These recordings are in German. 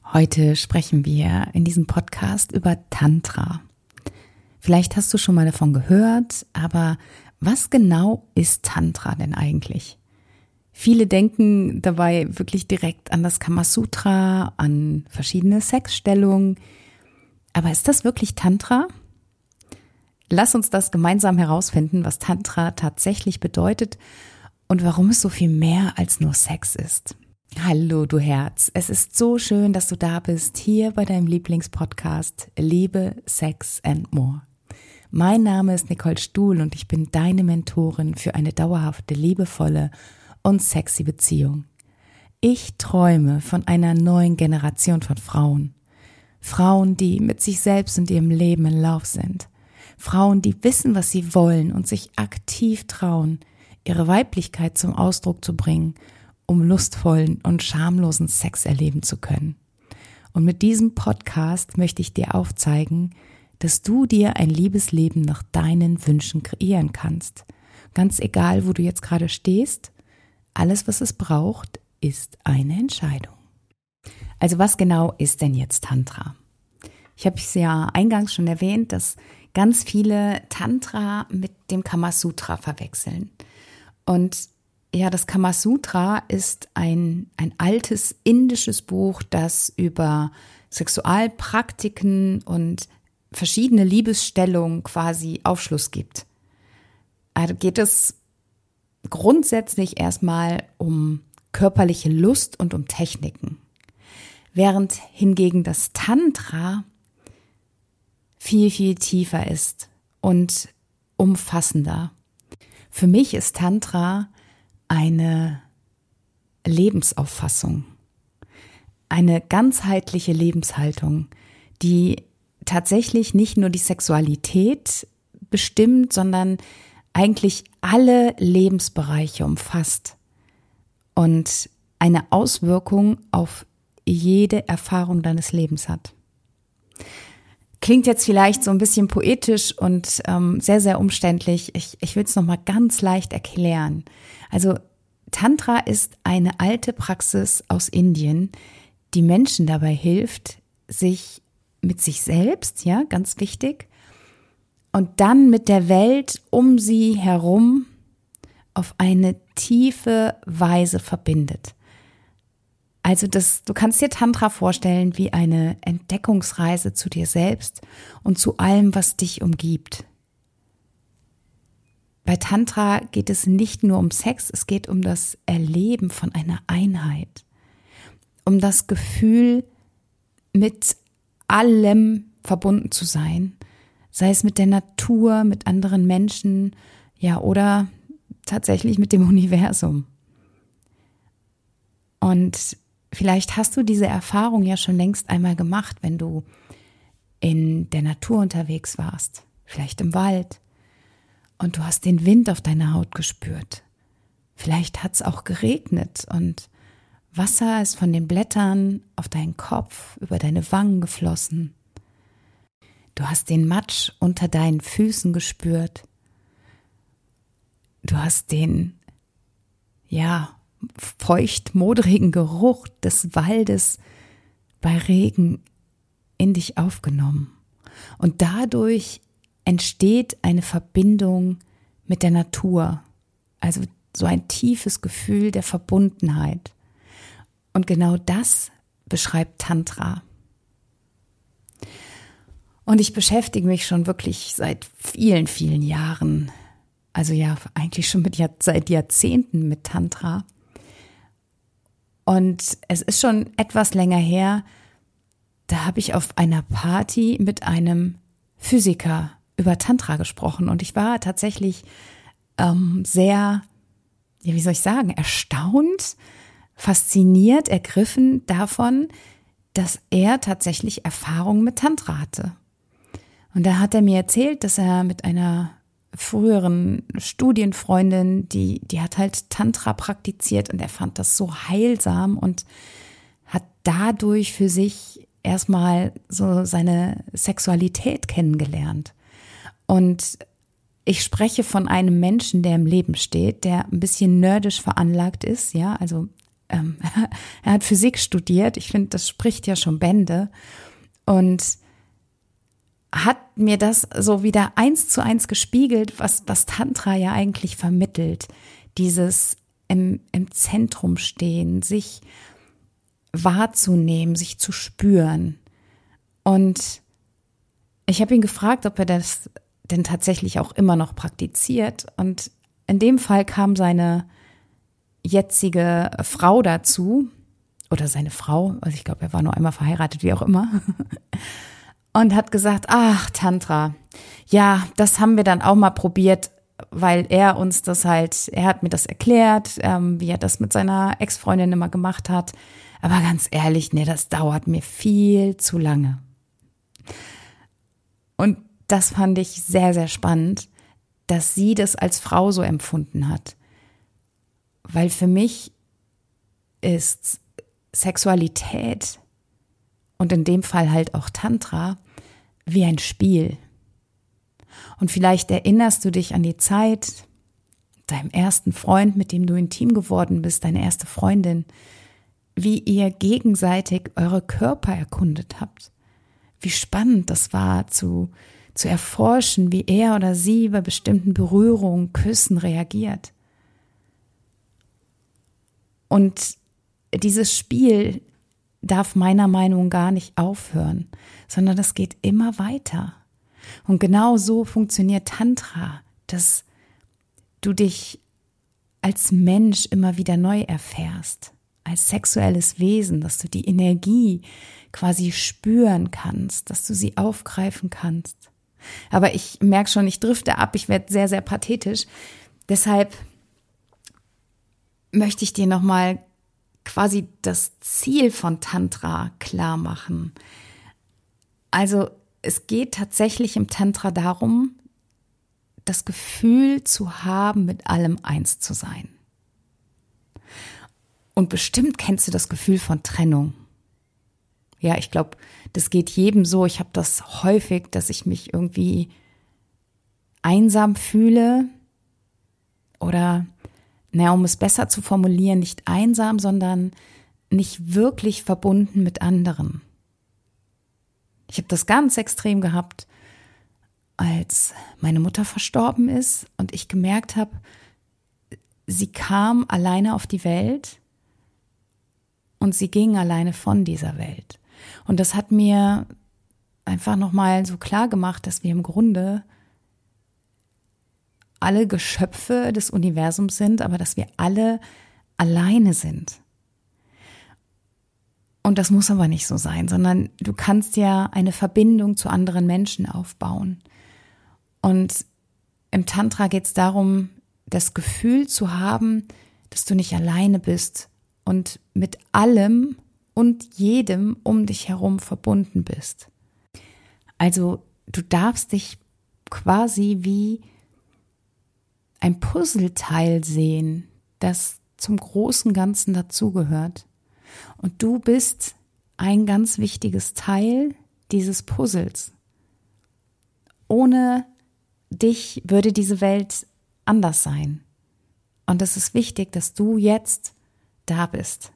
Heute sprechen wir in diesem Podcast über Tantra. Vielleicht hast du schon mal davon gehört, aber was genau ist Tantra denn eigentlich? Viele denken dabei wirklich direkt an das Kamasutra, an verschiedene Sexstellungen. Aber ist das wirklich Tantra? Lass uns das gemeinsam herausfinden, was Tantra tatsächlich bedeutet und warum es so viel mehr als nur Sex ist. Hallo du Herz, es ist so schön, dass du da bist, hier bei deinem Lieblingspodcast Liebe, Sex and More. Mein Name ist Nicole Stuhl und ich bin deine Mentorin für eine dauerhafte, liebevolle und sexy Beziehung. Ich träume von einer neuen Generation von Frauen. Frauen, die mit sich selbst und ihrem Leben in Lauf sind. Frauen, die wissen, was sie wollen und sich aktiv trauen, ihre Weiblichkeit zum Ausdruck zu bringen, um lustvollen und schamlosen Sex erleben zu können. Und mit diesem Podcast möchte ich dir aufzeigen, dass du dir ein Liebesleben nach deinen Wünschen kreieren kannst. Ganz egal, wo du jetzt gerade stehst, alles, was es braucht, ist eine Entscheidung. Also was genau ist denn jetzt Tantra? Ich habe es ja eingangs schon erwähnt, dass ganz viele Tantra mit dem Kamasutra verwechseln. Und ja, das Kamasutra ist ein altes indisches Buch, das über Sexualpraktiken und verschiedene Liebesstellungen quasi Aufschluss gibt. Also geht es grundsätzlich erstmal um körperliche Lust und um Techniken. Während hingegen das Tantra viel, viel tiefer ist und umfassender. Für mich ist Tantra eine Lebensauffassung, eine ganzheitliche Lebenshaltung, die tatsächlich nicht nur die Sexualität bestimmt, sondern eigentlich alle Lebensbereiche umfasst und eine Auswirkung auf jede Erfahrung deines Lebens hat. Klingt jetzt vielleicht so ein bisschen poetisch und sehr, sehr umständlich. Ich will es nochmal ganz leicht erklären. Also Tantra ist eine alte Praxis aus Indien, die Menschen dabei hilft, sich mit sich selbst, ja, ganz wichtig, und dann mit der Welt um sie herum auf eine tiefe Weise verbindet. Also du kannst dir Tantra vorstellen wie eine Entdeckungsreise zu dir selbst und zu allem, was dich umgibt. Bei Tantra geht es nicht nur um Sex, es geht um das Erleben von einer Einheit, um das Gefühl, mit allem verbunden zu sein, sei es mit der Natur, mit anderen Menschen, ja, oder tatsächlich mit dem Universum. Und vielleicht hast du diese Erfahrung ja schon längst einmal gemacht, wenn du in der Natur unterwegs warst, vielleicht im Wald, und du hast den Wind auf deiner Haut gespürt. Vielleicht hat es auch geregnet und Wasser ist von den Blättern auf deinen Kopf, über deine Wangen geflossen. Du hast den Matsch unter deinen Füßen gespürt. Du hast den, feucht-modrigen Geruch des Waldes bei Regen in dich aufgenommen. Und dadurch entsteht eine Verbindung mit der Natur, also so ein tiefes Gefühl der Verbundenheit. Und genau das beschreibt Tantra. Und ich beschäftige mich schon wirklich seit vielen, vielen Jahren, also ja eigentlich schon seit Jahrzehnten mit Tantra. Und es ist schon etwas länger her, da habe ich auf einer Party mit einem Physiker über Tantra gesprochen. Und ich war tatsächlich sehr, erstaunt, fasziniert, ergriffen davon, dass er tatsächlich Erfahrung mit Tantra hatte. Und da hat er mir erzählt, dass er mit einer früheren Studienfreundin, die hat halt Tantra praktiziert und er fand das so heilsam und hat dadurch für sich erstmal so seine Sexualität kennengelernt. Und ich spreche von einem Menschen, der im Leben steht, der ein bisschen nerdisch veranlagt ist, ja, also er hat Physik studiert. Ich finde, das spricht ja schon Bände. Und hat mir das so wieder 1:1 gespiegelt, was Tantra ja eigentlich vermittelt. Dieses im Zentrum stehen, sich wahrzunehmen, sich zu spüren. Und ich habe ihn gefragt, ob er das denn tatsächlich auch immer noch praktiziert. Und in dem Fall kam seine jetzige Frau dazu, oder seine Frau, also ich glaube, er war nur einmal verheiratet, wie auch immer, und hat gesagt, ach, Tantra, ja, das haben wir dann auch mal probiert, weil er hat mir das erklärt, wie er das mit seiner Ex-Freundin immer gemacht hat. Aber ganz ehrlich, nee, das dauert mir viel zu lange. Und das fand ich sehr, sehr spannend, dass sie das als Frau so empfunden hat. Weil für mich ist Sexualität und in dem Fall halt auch Tantra wie ein Spiel. Und vielleicht erinnerst du dich an die Zeit, deinem ersten Freund, mit dem du intim geworden bist, deine erste Freundin, wie ihr gegenseitig eure Körper erkundet habt. Wie spannend das war, zu erforschen, wie er oder sie bei bestimmten Berührungen, Küssen reagiert. Und dieses Spiel darf meiner Meinung nach gar nicht aufhören, sondern das geht immer weiter. Und genau so funktioniert Tantra, dass du dich als Mensch immer wieder neu erfährst, als sexuelles Wesen, dass du die Energie quasi spüren kannst, dass du sie aufgreifen kannst. Aber ich merke schon, ich drifte ab, ich werde sehr, sehr pathetisch. Deshalb möchte ich dir nochmal quasi das Ziel von Tantra klar machen. Also es geht tatsächlich im Tantra darum, das Gefühl zu haben, mit allem eins zu sein. Und bestimmt kennst du das Gefühl von Trennung. Ja, ich glaube, das geht jedem so. Ich habe das häufig, dass ich mich irgendwie einsam fühle oder, um es besser zu formulieren, nicht einsam, sondern nicht wirklich verbunden mit anderen. Ich habe das ganz extrem gehabt, als meine Mutter verstorben ist und ich gemerkt habe, sie kam alleine auf die Welt und sie ging alleine von dieser Welt. Und das hat mir einfach nochmal so klar gemacht, dass wir im Grunde alle Geschöpfe des Universums sind, aber dass wir alle alleine sind. Und das muss aber nicht so sein, sondern du kannst ja eine Verbindung zu anderen Menschen aufbauen. Und im Tantra geht es darum, das Gefühl zu haben, dass du nicht alleine bist und mit allem und jedem um dich herum verbunden bist. Also du darfst dich quasi wie ein Puzzleteil sehen, das zum großen Ganzen dazugehört. Und du bist ein ganz wichtiges Teil dieses Puzzles. Ohne dich würde diese Welt anders sein. Und es ist wichtig, dass du jetzt da bist.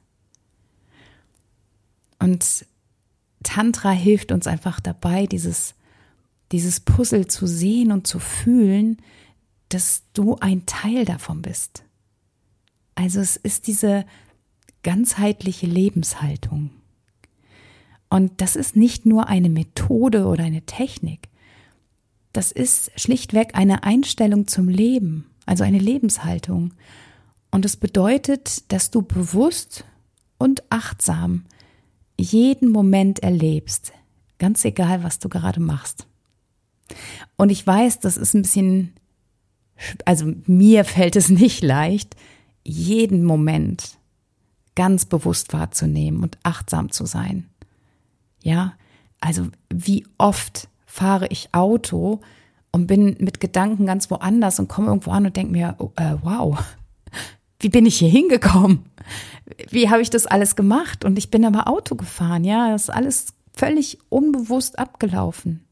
Und Tantra hilft uns einfach dabei, dieses Puzzle zu sehen und zu fühlen, dass du ein Teil davon bist. Also es ist diese ganzheitliche Lebenshaltung. Und das ist nicht nur eine Methode oder eine Technik. Das ist schlichtweg eine Einstellung zum Leben, also eine Lebenshaltung. Und es bedeutet, dass du bewusst und achtsam jeden Moment erlebst, ganz egal, was du gerade machst. Und ich weiß, das ist ein bisschen, also mir fällt es nicht leicht, jeden Moment ganz bewusst wahrzunehmen und achtsam zu sein. Ja, also wie oft fahre ich Auto und bin mit Gedanken ganz woanders und komme irgendwo an und denke mir, wow, wie bin ich hier hingekommen? Wie habe ich das alles gemacht? Und ich bin aber Auto gefahren, ja, das ist alles völlig unbewusst abgelaufen.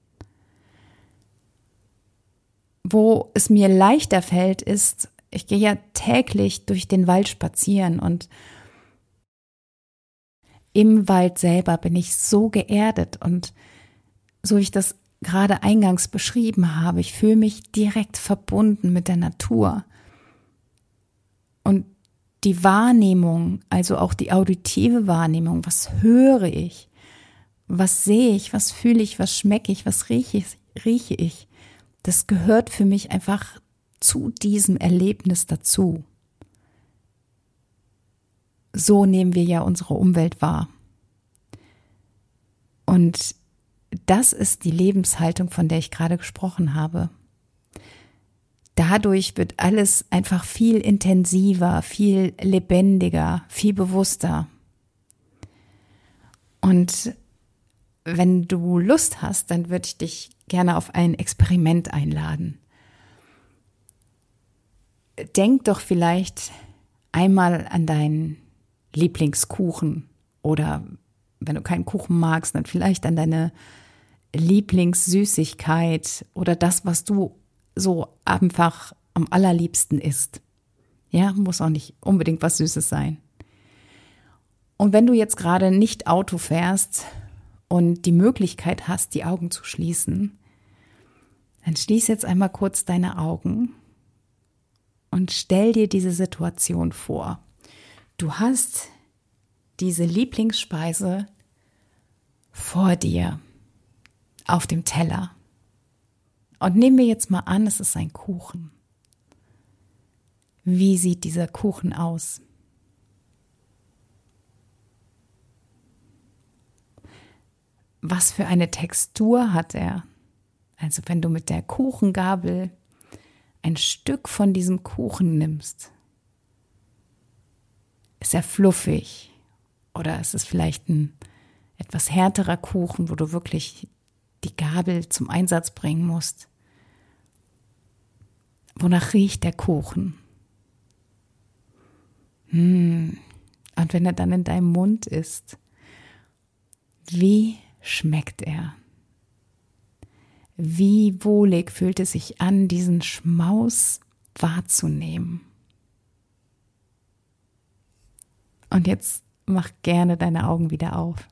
Wo es mir leichter fällt, ist, ich gehe ja täglich durch den Wald spazieren und im Wald selber bin ich so geerdet und so wie ich das gerade eingangs beschrieben habe, ich fühle mich direkt verbunden mit der Natur. Und die Wahrnehmung, also auch die auditive Wahrnehmung, was höre ich, was sehe ich, was fühle ich, was schmecke ich, was rieche ich, das gehört für mich einfach zu diesem Erlebnis dazu. So nehmen wir ja unsere Umwelt wahr. Und das ist die Lebenshaltung, von der ich gerade gesprochen habe. Dadurch wird alles einfach viel intensiver, viel lebendiger, viel bewusster. Und wenn du Lust hast, dann würde ich dich gerne auf ein Experiment einladen. Denk doch vielleicht einmal an deinen Lieblingskuchen oder wenn du keinen Kuchen magst, dann vielleicht an deine Lieblingssüßigkeit oder das, was du so einfach am allerliebsten isst. Ja, muss auch nicht unbedingt was Süßes sein. Und wenn du jetzt gerade nicht Auto fährst und die Möglichkeit hast, die Augen zu schließen, dann schließ jetzt einmal kurz deine Augen und stell dir diese Situation vor. Du hast diese Lieblingsspeise vor dir auf dem Teller. Und nehmen wir jetzt mal an, es ist ein Kuchen. Wie sieht dieser Kuchen aus? Was für eine Textur hat er? Also wenn du mit der Kuchengabel ein Stück von diesem Kuchen nimmst, ist er fluffig oder ist es vielleicht ein etwas härterer Kuchen, wo du wirklich die Gabel zum Einsatz bringen musst? Wonach riecht der Kuchen? Und wenn er dann in deinem Mund ist, wie schmeckt er? Wie wohlig fühlt es sich an, diesen Schmaus wahrzunehmen? Und jetzt mach gerne deine Augen wieder auf.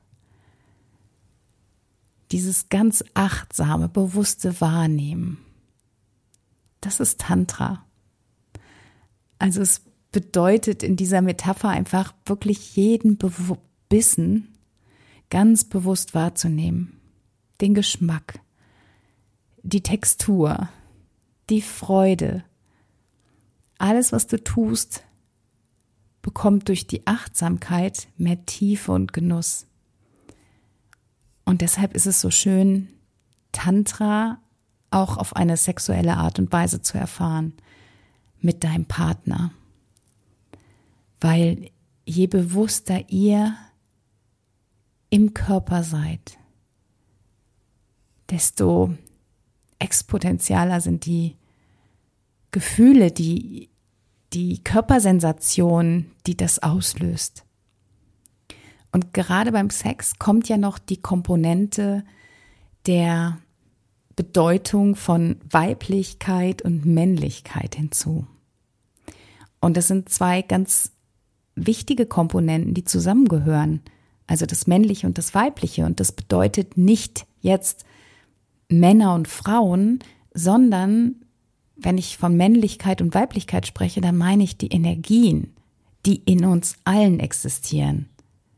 Dieses ganz achtsame, bewusste Wahrnehmen, das ist Tantra. Also es bedeutet in dieser Metapher einfach wirklich jeden Bissen ganz bewusst wahrzunehmen. Den Geschmack, die Textur, die Freude. Alles, was du tust, bekommt durch die Achtsamkeit mehr Tiefe und Genuss. Und deshalb ist es so schön, Tantra auch auf eine sexuelle Art und Weise zu erfahren mit deinem Partner. Weil je bewusster ihr im Körper seid, desto exponentialer sind die Gefühle, die Körpersensation, die das auslöst. Und gerade beim Sex kommt ja noch die Komponente der Bedeutung von Weiblichkeit und Männlichkeit hinzu. Und das sind zwei ganz wichtige Komponenten, die zusammengehören. Also das Männliche und das Weibliche. Und das bedeutet nicht jetzt Männer und Frauen, sondern wenn ich von Männlichkeit und Weiblichkeit spreche, dann meine ich die Energien, die in uns allen existieren.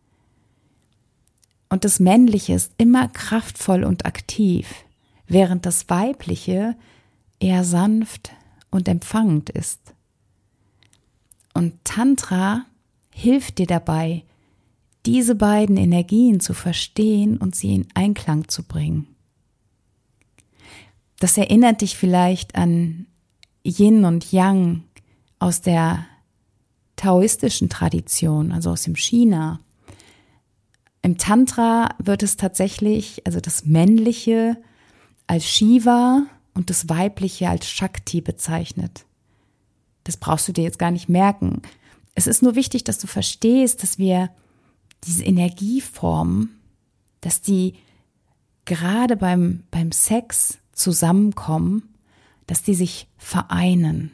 Und das Männliche ist immer kraftvoll und aktiv, während das Weibliche eher sanft und empfangend ist. Und Tantra hilft dir dabei, diese beiden Energien zu verstehen und sie in Einklang zu bringen. Das erinnert dich vielleicht an Yin und Yang aus der taoistischen Tradition, also aus dem China. Im Tantra wird es tatsächlich, also das Männliche als Shiva und das Weibliche als Shakti bezeichnet. Das brauchst du dir jetzt gar nicht merken. Es ist nur wichtig, dass du verstehst, dass wir diese Energieformen, dass die gerade beim Sex zusammenkommen, dass die sich vereinen.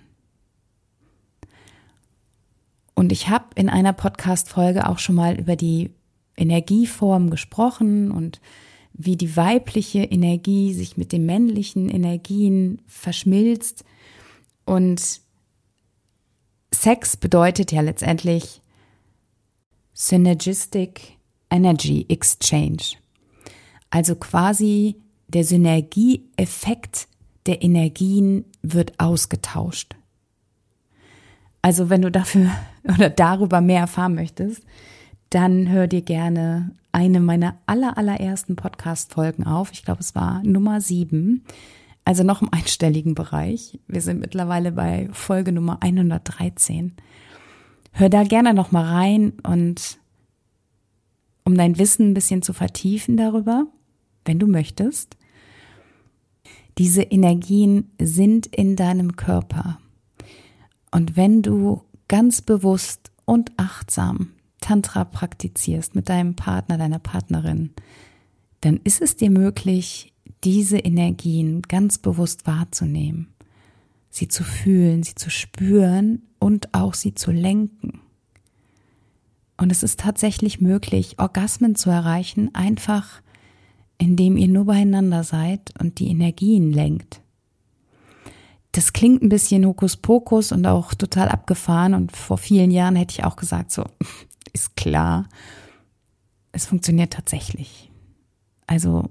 Und ich habe in einer Podcast-Folge auch schon mal über die Energieformen gesprochen und wie die weibliche Energie sich mit den männlichen Energien verschmilzt. Und Sex bedeutet ja letztendlich Synergistic Energy Exchange. Also quasi der Synergieeffekt der Energien wird ausgetauscht. Also wenn du dafür oder darüber mehr erfahren möchtest, dann hör dir gerne eine meiner allerersten Podcast-Folgen auf. Ich glaube, es war Nummer 7, also noch im einstelligen Bereich. Wir sind mittlerweile bei Folge Nummer 113. Hör da gerne noch mal rein und um dein Wissen ein bisschen zu vertiefen darüber, wenn du möchtest. Diese Energien sind in deinem Körper. Und wenn du ganz bewusst und achtsam Tantra praktizierst mit deinem Partner, deiner Partnerin, dann ist es dir möglich, diese Energien ganz bewusst wahrzunehmen, sie zu fühlen, sie zu spüren und auch sie zu lenken. Und es ist tatsächlich möglich, Orgasmen zu erreichen, einfach indem ihr nur beieinander seid und die Energien lenkt. Das klingt ein bisschen Hokuspokus und auch total abgefahren und vor vielen Jahren hätte ich auch gesagt, so ist klar, es funktioniert tatsächlich. Also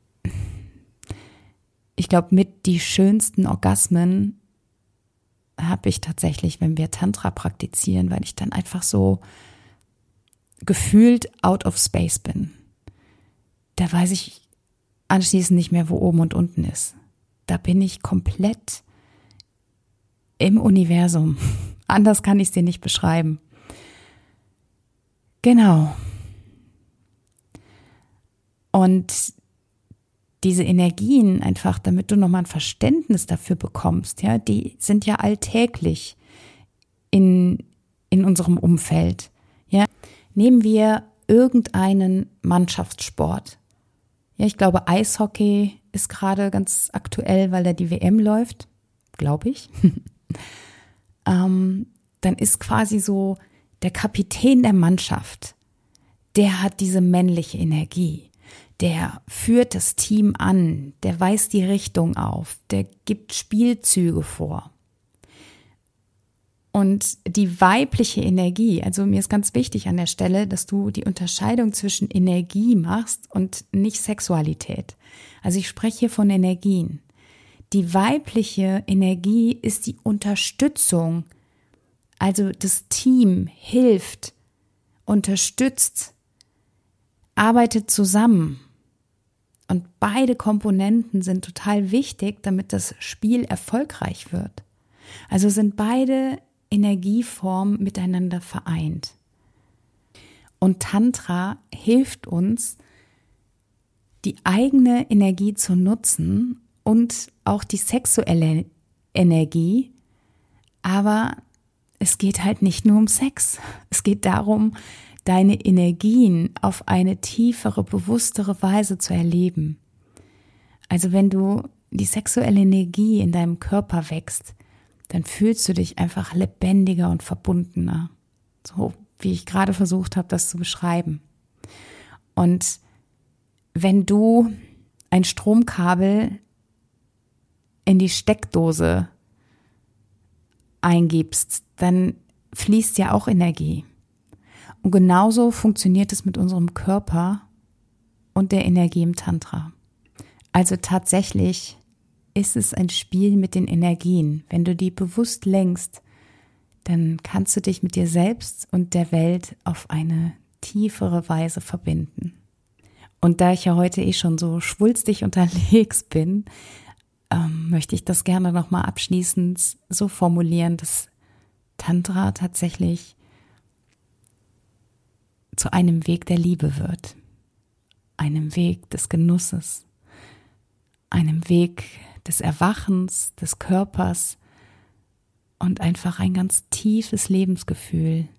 ich glaube, mit die schönsten Orgasmen habe ich tatsächlich, wenn wir Tantra praktizieren, weil ich dann einfach so gefühlt out of space bin. Da weiß ich anschließend nicht mehr, wo oben und unten ist. Da bin ich komplett im Universum. Anders kann ich es dir nicht beschreiben. Genau. Und diese Energien einfach, damit du nochmal ein Verständnis dafür bekommst, ja, die sind ja alltäglich in unserem Umfeld. Ja. Nehmen wir irgendeinen Mannschaftssport. Ja, ich glaube, Eishockey ist gerade ganz aktuell, weil da die WM läuft, glaube ich. Dann ist quasi so der Kapitän der Mannschaft, der hat diese männliche Energie, der führt das Team an, der weist die Richtung auf, der gibt Spielzüge vor. Und die weibliche Energie, also mir ist ganz wichtig an der Stelle, dass du die Unterscheidung zwischen Energie machst und nicht Sexualität. Also ich spreche hier von Energien. Die weibliche Energie ist die Unterstützung, also das Team hilft, unterstützt, arbeitet zusammen. Und beide Komponenten sind total wichtig, damit das Spiel erfolgreich wird. Also sind beide Energieformen miteinander vereint. Und Tantra hilft uns, die eigene Energie zu nutzen und auch die sexuelle Energie, aber es geht halt nicht nur um Sex. Es geht darum, deine Energien auf eine tiefere, bewusstere Weise zu erleben. Also wenn du die sexuelle Energie in deinem Körper wächst, dann fühlst du dich einfach lebendiger und verbundener. So wie ich gerade versucht habe, das zu beschreiben. Und wenn du ein Stromkabel in die Steckdose eingibst, dann fließt ja auch Energie. Und genauso funktioniert es mit unserem Körper und der Energie im Tantra. Also tatsächlich ist es ein Spiel mit den Energien. Wenn du die bewusst lenkst, dann kannst du dich mit dir selbst und der Welt auf eine tiefere Weise verbinden. Und da ich ja heute schon so schwulstig unterwegs bin, möchte ich das gerne nochmal abschließend so formulieren, dass Tantra tatsächlich zu einem Weg der Liebe wird, einem Weg des Genusses, einem Weg des Erwachens, des Körpers und einfach ein ganz tiefes Lebensgefühl,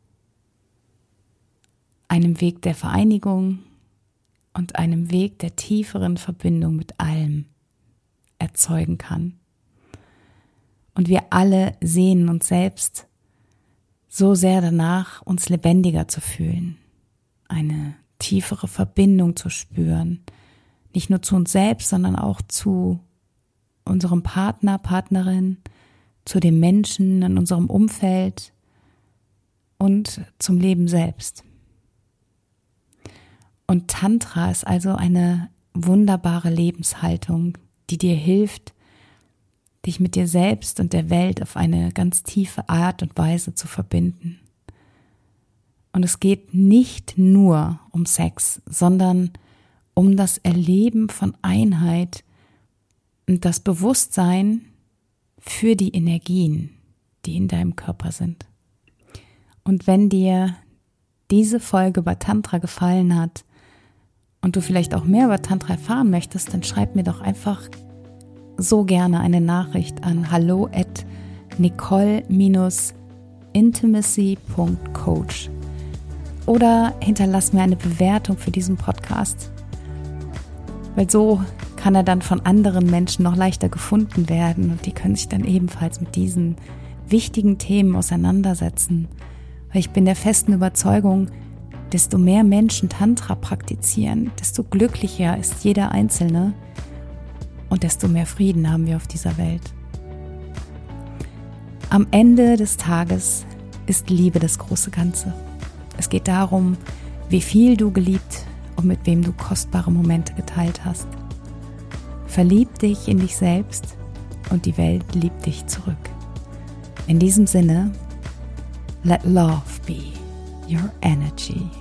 einem Weg der Vereinigung und einem Weg der tieferen Verbindung mit allem erzeugen kann. Und wir alle sehnen uns selbst so sehr danach, uns lebendiger zu fühlen, eine tiefere Verbindung zu spüren. Nicht nur zu uns selbst, sondern auch zu unserem Partner, Partnerin, zu den Menschen in unserem Umfeld und zum Leben selbst. Und Tantra ist also eine wunderbare Lebenshaltung, die dir hilft, dich mit dir selbst und der Welt auf eine ganz tiefe Art und Weise zu verbinden. Und es geht nicht nur um Sex, sondern um das Erleben von Einheit und das Bewusstsein für die Energien, die in deinem Körper sind. Und wenn dir diese Folge über Tantra gefallen hat und du vielleicht auch mehr über Tantra erfahren möchtest, dann schreib mir doch einfach so gerne eine Nachricht an hallo@nicole-intimacy.coach oder hinterlass mir eine Bewertung für diesen Podcast, weil so kann er dann von anderen Menschen noch leichter gefunden werden und die können sich dann ebenfalls mit diesen wichtigen Themen auseinandersetzen. Weil ich bin der festen Überzeugung, desto mehr Menschen Tantra praktizieren, desto glücklicher ist jeder Einzelne und desto mehr Frieden haben wir auf dieser Welt. Am Ende des Tages ist Liebe das große Ganze. Es geht darum, wie viel du geliebt und mit wem du kostbare Momente geteilt hast. Verlieb dich in dich selbst und die Welt liebt dich zurück. In diesem Sinne, let love be your energy.